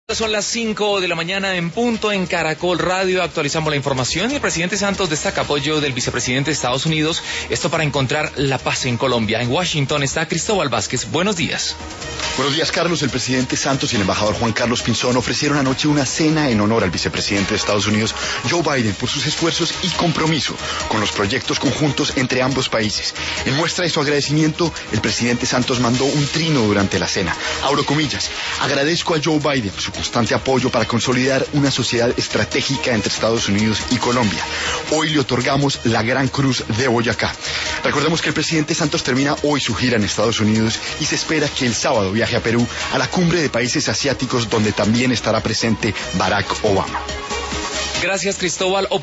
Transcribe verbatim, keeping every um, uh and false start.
Son las cinco de la mañana en punto en Caracol Radio. Actualizamos la información y el presidente Santos destaca apoyo del vicepresidente de Estados Unidos, esto para encontrar la paz en Colombia. En Washington está Cristóbal Vázquez. Buenos días. Buenos días, Carlos. El presidente Santos y el embajador Juan Carlos Pinzón ofrecieron anoche una cena en honor al vicepresidente de Estados Unidos, Joe Biden, por sus esfuerzos y compromiso con los proyectos conjuntos entre ambos países. En muestra de su agradecimiento, el presidente Santos mandó un trino durante la cena. Abro comillas: agradezco a Joe Biden su constante apoyo para consolidar una sociedad estratégica entre Estados Unidos y Colombia. Hoy le otorgamos la Gran Cruz de Boyacá. Recordemos que el presidente Santos termina hoy su gira en Estados Unidos y se espera que el sábado viaje a Perú, a la cumbre de países asiáticos, donde también estará presente Barack Obama. Gracias, Cristóbal.